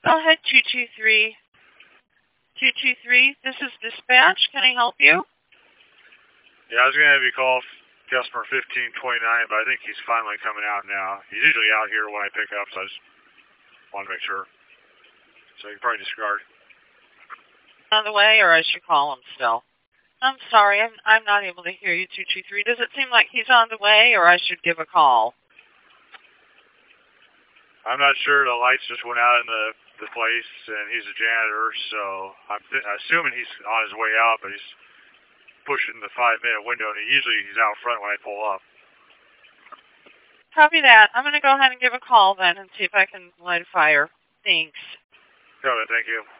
Go ahead, 223. 223, this is dispatch. Can I help you? Yeah, I was going to have you call customer 1529, but I think he's finally coming out now. He's usually out here when I pick up, so I just want to make sure. So you can probably discard. On the way, or I should call him still? I'm sorry, I'm not able to hear you, 223. Does it seem like he's on the way, or I should give a call? I'm not sure. The lights just went out in the place, and he's a janitor, so I'm assuming he's on his way out, but he's pushing the 5-minute window, and usually he's out front when I pull up. Copy that. I'm going to go ahead and give a call then and see if I can light a fire. Thanks. Got it. Thank you.